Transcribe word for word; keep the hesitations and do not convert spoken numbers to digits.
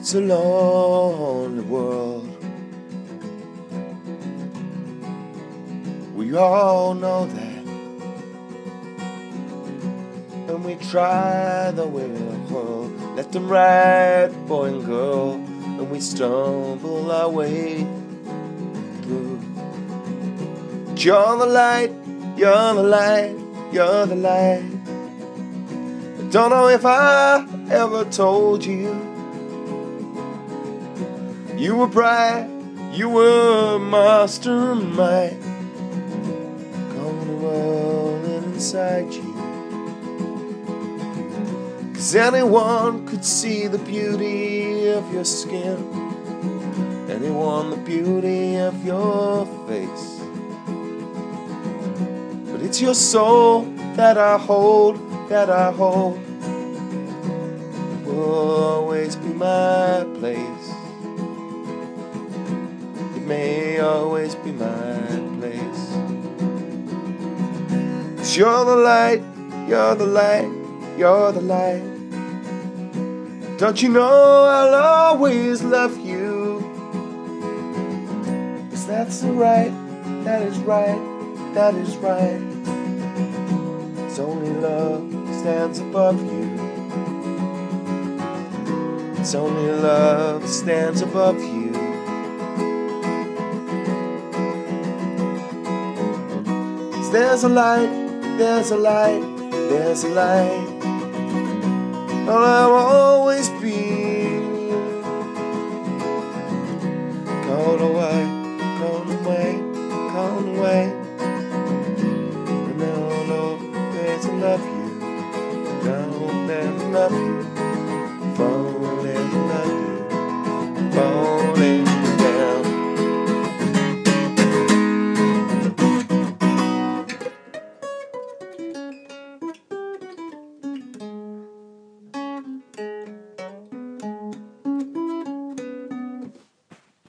It's a lonely world. We all know that. And we try the will, let them ride, boy and girl, and we stumble our way through. You're the light, you're the light, you're the light. I don't know if I ever told you. You were bright, you were mastermind, gone whirling inside you. 'Cause anyone could see the beauty of your skin, anyone the beauty of your face. But it's your soul that I hold, that I hold. It will always be my place. It may always be my place. 'Cause you're the light, you're the light, you're the light. Don't you know I'll always love you? 'Cause that's the right, that is right, that is right. It's only love stands above you. It's only love stands above you. 'Cause there's a light, there's a light, there's a light. Oh, I won't